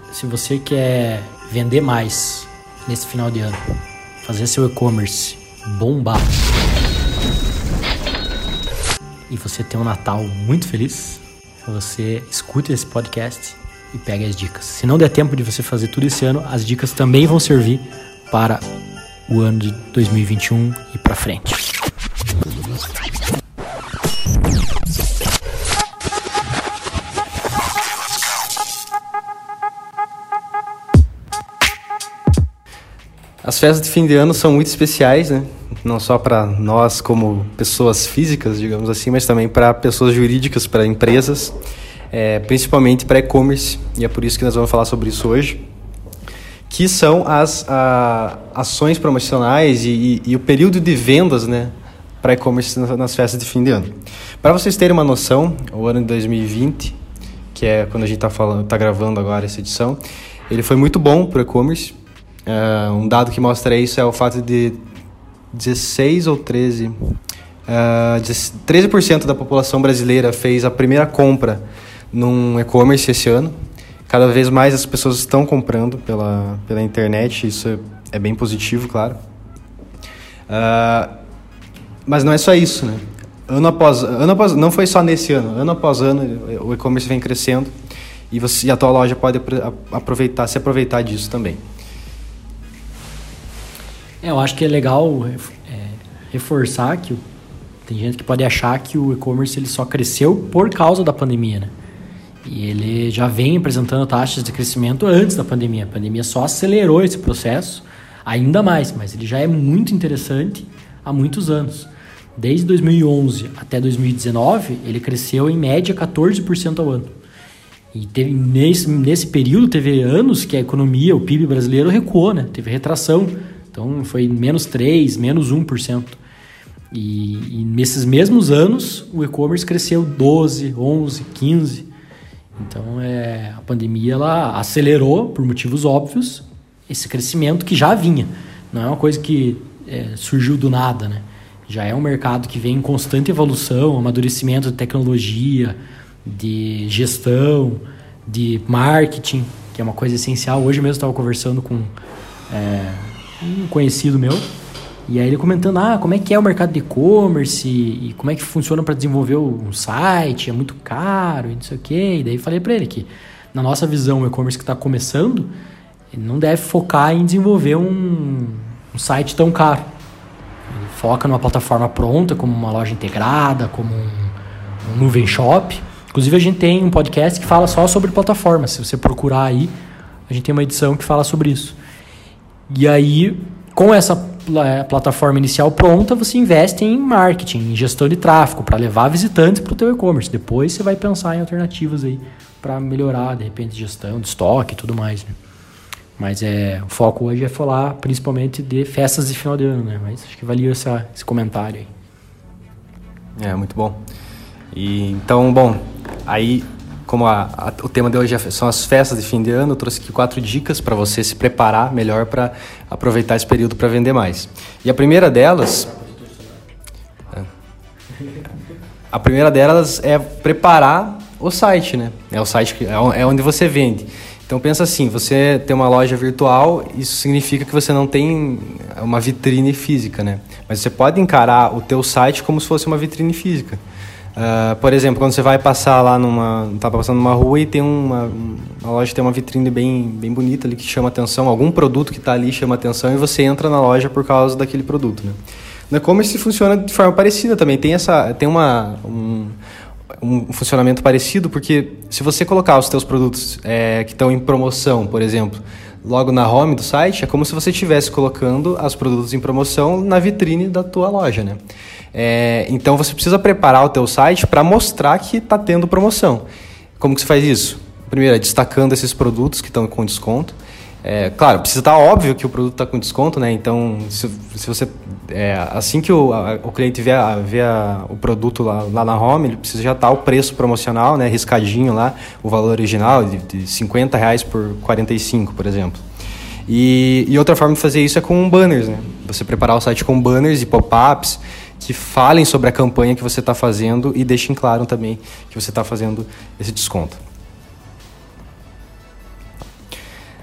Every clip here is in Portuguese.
se você quer vender mais nesse final de ano, fazer seu e-commerce bombar e você ter um Natal muito feliz, você escute esse podcast e pegue as dicas. Se não der tempo de você fazer tudo esse ano, as dicas também vão servir para o ano de 2021 e para frente. As festas de fim de ano são muito especiais, né? Não só para nós como pessoas físicas, digamos assim, mas também para pessoas jurídicas, para empresas, principalmente para e-commerce, e é por isso que nós vamos falar sobre isso hoje, que são as ações promocionais e o período de vendas, né, para e-commerce nas festas de fim de ano. Para vocês terem uma noção, o ano de 2020, que é quando a gente está gravando agora essa edição, ele foi muito bom para o e-commerce. Um dado que mostra isso é o fato de 16 ou 13%, 13% da população brasileira fez a primeira compra num e-commerce esse ano. Cada vez mais as pessoas estão comprando pela internet, isso é bem positivo, claro. Mas não é só isso, né? Ano após, não foi só nesse ano após ano, o e-commerce vem crescendo e a tua loja pode se aproveitar disso também. Eu acho que é legal reforçar que tem gente que pode achar que o e-commerce ele só cresceu por causa da pandemia, né? E ele já vem apresentando taxas de crescimento antes da pandemia. A pandemia só acelerou esse processo ainda mais, mas ele já é muito interessante há muitos anos. Desde 2011 até 2019, ele cresceu em média 14% ao ano. E nesse período teve anos que a economia, o PIB brasileiro recuou, né? Teve retração. Então foi menos 3%, menos 1%. E nesses mesmos anos o e-commerce cresceu 12%, 11%, 15%. Então a pandemia ela acelerou, por motivos óbvios, esse crescimento que já vinha. Não é uma coisa que surgiu do nada, né? Já é um mercado que vem em constante evolução, amadurecimento de tecnologia, de gestão, de marketing, que é uma coisa essencial. Hoje mesmo eu estava conversando com um conhecido meu, e aí ele comentando, como é que é o mercado de e-commerce e como é que funciona para desenvolver um site, é muito caro e não sei o quê. E daí falei para ele que, na nossa visão, o e-commerce que está começando, ele não deve focar em desenvolver um site tão caro. Ele foca numa plataforma pronta, como uma loja integrada, como um nuvem shop. Inclusive a gente tem um podcast que fala só sobre plataformas. Se você procurar aí, a gente tem uma edição que fala sobre isso. E aí, com essa plataforma inicial pronta, você investe em marketing, em gestão de tráfego, para levar visitantes para o teu e-commerce. Depois você vai pensar em alternativas aí para melhorar, de repente, gestão de estoque e tudo mais, né? Mas o foco hoje é falar principalmente de festas de final de ano, né? Mas acho que valia esse comentário aí. Muito bom. Então, aí... Como o tema de hoje são as festas de fim de ano, eu trouxe aqui 4 dicas para você se preparar melhor para aproveitar esse período para vender mais. E a primeira delas é preparar o site, né? O site é onde você vende. Então pensa assim, você tem uma loja virtual, isso significa que você não tem uma vitrine física, né? Mas você pode encarar o teu site como se fosse uma vitrine física. Por exemplo, quando você vai passar lá tá passando numa rua e tem uma loja tem uma vitrine bem bonita ali que chama atenção, algum produto que está ali chama atenção e você entra na loja por causa daquele produto, né? No e-commerce funciona de forma parecida também, tem um funcionamento parecido, porque se você colocar os teus produtos que estão em promoção, por exemplo, logo na home do site, é como se você estivesse colocando os produtos em promoção na vitrine da tua loja, né? Então você precisa preparar o teu site para mostrar que está tendo promoção. Como que você faz isso? Primeiro, destacando esses produtos que estão com desconto. Claro, precisa estar óbvio que o produto está com desconto, né? Então, se você assim que o cliente vê o produto lá na home, ele precisa já estar o preço promocional, né? Riscadinho lá, o valor original de R$50 por 45, por exemplo. E outra forma de fazer isso é com banners, né? Você preparar o site com banners e pop-ups que falem sobre a campanha que você está fazendo e deixem claro também que você está fazendo esse desconto.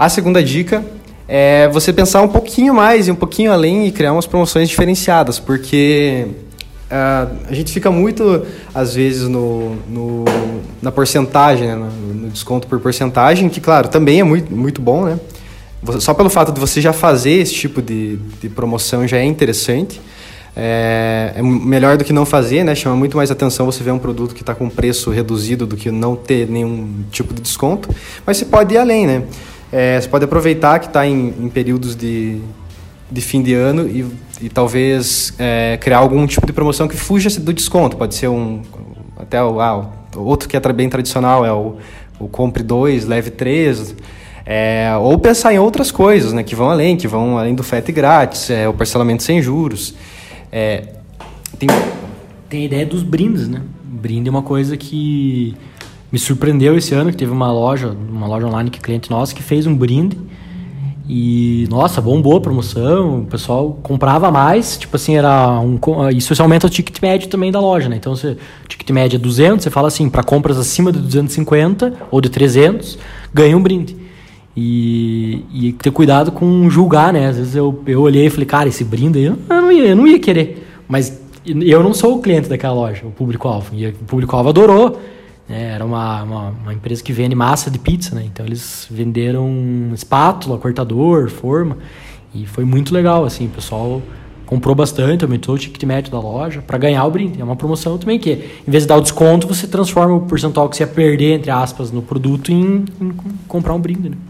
A segunda dica é você pensar um pouquinho mais e um pouquinho além e criar umas promoções diferenciadas, porque a gente fica muito, às vezes, na porcentagem, né? No desconto por porcentagem, que, claro, também é muito, muito bom, né? Só pelo fato de você já fazer esse tipo de promoção já é interessante. É melhor do que não fazer, né? Chama muito mais atenção você ver um produto que está com preço reduzido do que não ter nenhum tipo de desconto. Mas você pode ir além, né? Você pode aproveitar que está em períodos de fim de ano e talvez criar algum tipo de promoção que fuja do desconto. Pode ser outro que é bem tradicional, é o compre 2, leve 3. Ou pensar em outras coisas, né, que vão além do frete grátis, o parcelamento sem juros. Tem a ideia dos brindes, né? Brinde é uma coisa que me surpreendeu esse ano, que teve uma loja online que cliente nosso que fez um brinde e, nossa, bombou a promoção, o pessoal comprava mais, tipo assim, isso aumenta o ticket médio também da loja, né? Então, se o ticket médio é 200, você fala assim, para compras acima de 250 ou de 300, ganha um brinde. E ter cuidado com julgar, né? Às vezes eu olhei e falei, cara, esse brinde aí eu não ia querer, mas eu não sou o cliente daquela loja, o público-alvo, e o público-alvo adorou. Era uma empresa que vende massa de pizza, né? Então eles venderam espátula, cortador, forma, e foi muito legal, assim, o pessoal comprou bastante, aumentou o ticket médio da loja para ganhar o brinde. É uma promoção também que, em vez de dar o desconto, você transforma o percentual que você ia perder, entre aspas, no produto em comprar um brinde, né?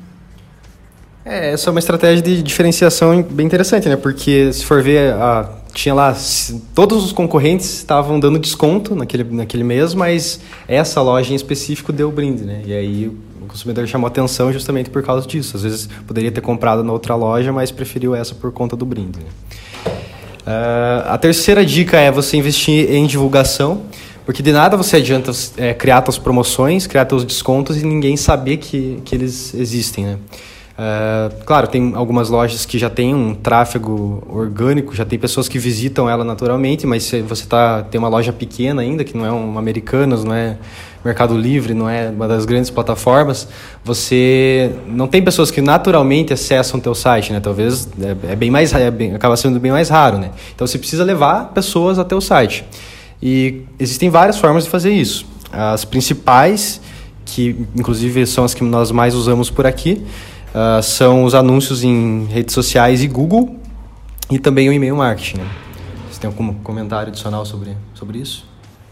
Essa é uma estratégia de diferenciação bem interessante, né? Porque se for ver, tinha lá, todos os concorrentes estavam dando desconto naquele mês, mas essa loja em específico deu brinde, né? E aí o consumidor chamou atenção justamente por causa disso. Às vezes poderia ter comprado na outra loja, mas preferiu essa por conta do brinde, né? A terceira dica é você investir em divulgação, porque de nada você adianta criar suas promoções, criar seus descontos e ninguém saber que eles existem, né? Claro, tem algumas lojas que já tem um tráfego orgânico, já tem pessoas que visitam ela naturalmente, mas se você tem uma loja pequena ainda, que não é uma Americanas, não é Mercado Livre, não é uma das grandes plataformas, você não tem pessoas que naturalmente acessam o teu site, né? Talvez acaba sendo bem mais raro, né? Então você precisa levar pessoas até o site. E existem várias formas de fazer isso. As principais, que inclusive são as que nós mais usamos por aqui, são os anúncios em redes sociais e Google e também o e-mail marketing, né? Você tem algum comentário adicional sobre isso?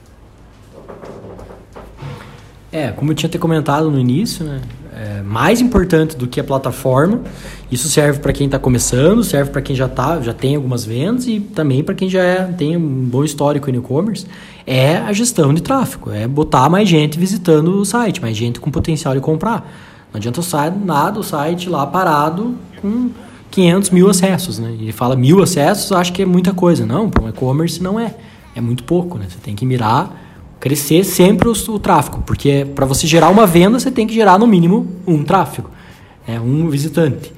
Como eu tinha comentado no início, né? Mais importante do que a plataforma, isso serve para quem está começando, serve para quem já tem algumas vendas e também para quem já tem um bom histórico em e-commerce, é a gestão de tráfego, é botar mais gente visitando o site, mais gente com potencial de comprar. Não adianta o site lá parado com 500 mil acessos, né? E fala 1.000 acessos, acho que é muita coisa. Não, para um e-commerce não é. É muito pouco, né? Você tem que crescer sempre o tráfego, porque para você gerar uma venda, você tem que gerar no mínimo um tráfego, um visitante.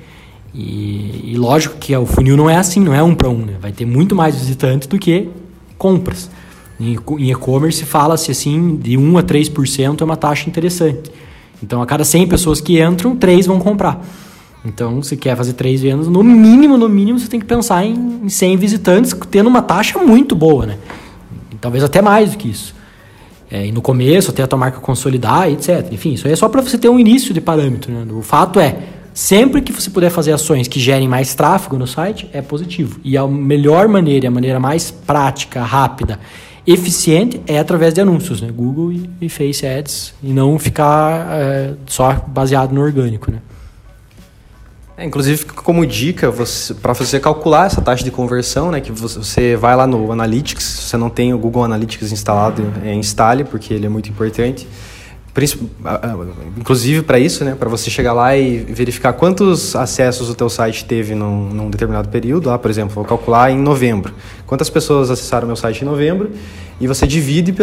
E lógico que o funil não é assim, não é 1 para 1, né? Vai ter muito mais visitantes do que compras. Em e-commerce fala-se assim, de 1 a 3% é uma taxa interessante. Então, a cada 100 pessoas que entram, 3 vão comprar. Então, se quer fazer 3 vendas, no mínimo, você tem que pensar em 100 visitantes, tendo uma taxa muito boa, né? E talvez até mais do que isso. E no começo, até a tua marca consolidar, etc. Enfim, isso aí é só para você ter um início de parâmetro, né? O fato sempre que você puder fazer ações que gerem mais tráfego no site, é positivo. E a melhor maneira, a maneira mais prática, rápida, eficiente é através de anúncios, né? Google e Face Ads, e não ficar só baseado no orgânico, né? Inclusive, fica como dica para você calcular essa taxa de conversão, né? Que você vai lá no Analytics, se você não tem o Google Analytics instalado, instale, porque ele é muito importante. Inclusive para isso, né? Para você chegar lá e verificar quantos acessos o teu site teve num determinado período. Lá, por exemplo, vou calcular em novembro. Quantas pessoas acessaram meu site em novembro? E você divide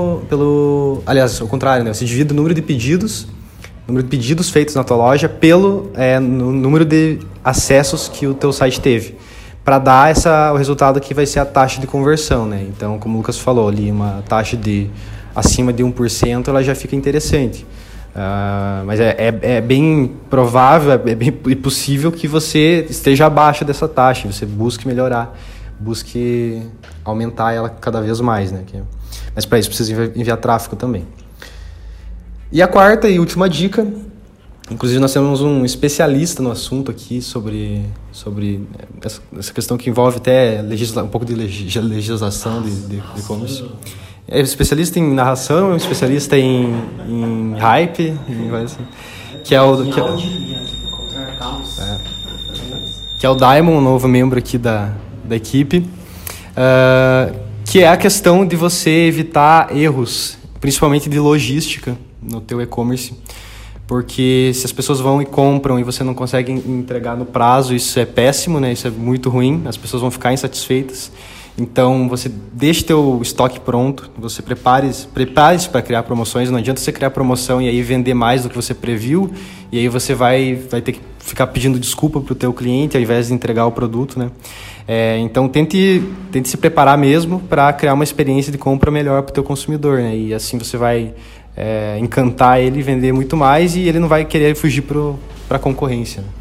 aliás, ao contrário, né? Você divide o número de pedidos feitos na tua loja pelo no número de acessos que o teu site teve, para dar o resultado que vai ser a taxa de conversão, né? Então, como o Lucas falou ali, uma taxa acima de 1%, ela já fica interessante. Mas é bem provável, é bem possível que você esteja abaixo dessa taxa, você busque melhorar, busque aumentar ela cada vez mais, né? Mas para isso precisa enviar tráfego também. E a quarta e última dica, inclusive nós temos um especialista no assunto aqui sobre essa questão que envolve até um pouco de legislação de e-commerce. É especialista em narração, é um especialista em hype, que é o Daimon, um novo membro aqui da equipe, que é a questão de você evitar erros, principalmente de logística no teu e-commerce, porque se as pessoas vão e compram e você não consegue entregar no prazo, isso é péssimo, né? Isso é muito ruim, as pessoas vão ficar insatisfeitas. Então, você deixe teu estoque pronto, você prepare-se para criar promoções. Não adianta você criar promoção e aí vender mais do que você previu, e aí você vai ter que ficar pedindo desculpa para o teu cliente ao invés de entregar o produto, né? Então, tente se preparar mesmo para criar uma experiência de compra melhor para o teu consumidor, né? E assim você vai encantar ele, vender muito mais, e ele não vai querer fugir para a concorrência, né?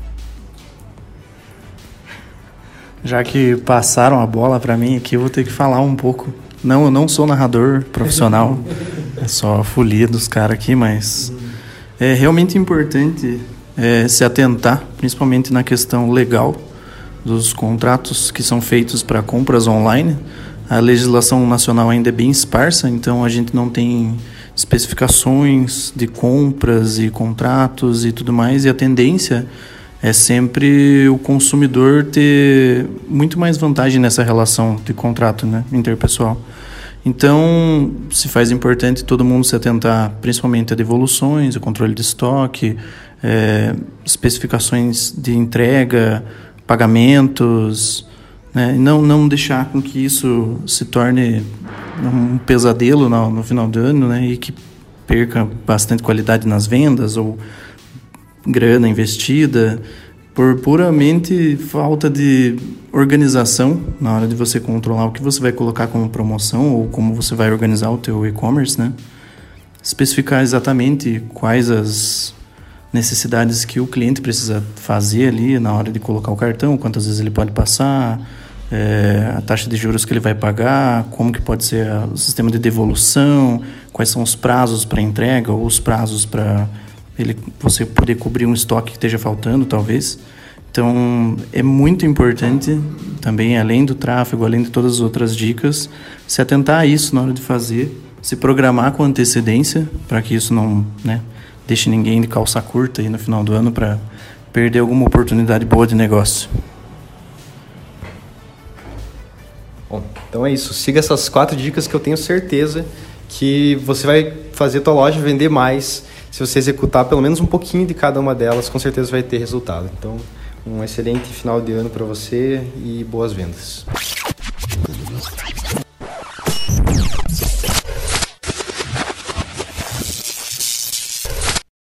Já que passaram a bola para mim aqui, eu vou ter que falar um pouco. Não, eu não sou narrador profissional, é só a folia dos caras aqui, mas é realmente importante se atentar, principalmente na questão legal dos contratos que são feitos para compras online. A legislação nacional ainda é bem esparsa, então a gente não tem especificações de compras e contratos e tudo mais, e a tendência é sempre o consumidor ter muito mais vantagem nessa relação de contrato, né, interpessoal. Então, se faz importante todo mundo se atentar principalmente a devoluções, o controle de estoque, especificações de entrega, pagamentos, né, e não deixar com que isso se torne um pesadelo no final do ano, né, e que perca bastante qualidade nas vendas ou grana investida por puramente falta de organização na hora de você controlar o que você vai colocar como promoção ou como você vai organizar o teu e-commerce, né? Especificar exatamente quais as necessidades que o cliente precisa fazer ali na hora de colocar o cartão, quantas vezes ele pode passar, a taxa de juros que ele vai pagar, como que pode ser o sistema de devolução, quais são os prazos para entrega ou os prazos para você poder cobrir um estoque que esteja faltando, talvez. Então, é muito importante também, além do tráfego, além de todas as outras dicas, se atentar a isso na hora de fazer, se programar com antecedência, para que isso não, né, deixe ninguém de calça curta aí no final do ano para perder alguma oportunidade boa de negócio. Bom, então é isso. Siga essas 4 dicas que eu tenho certeza que você vai fazer a tua loja vender mais. Se você executar pelo menos um pouquinho de cada uma delas, com certeza vai ter resultado. Então, um excelente final de ano para você e boas vendas.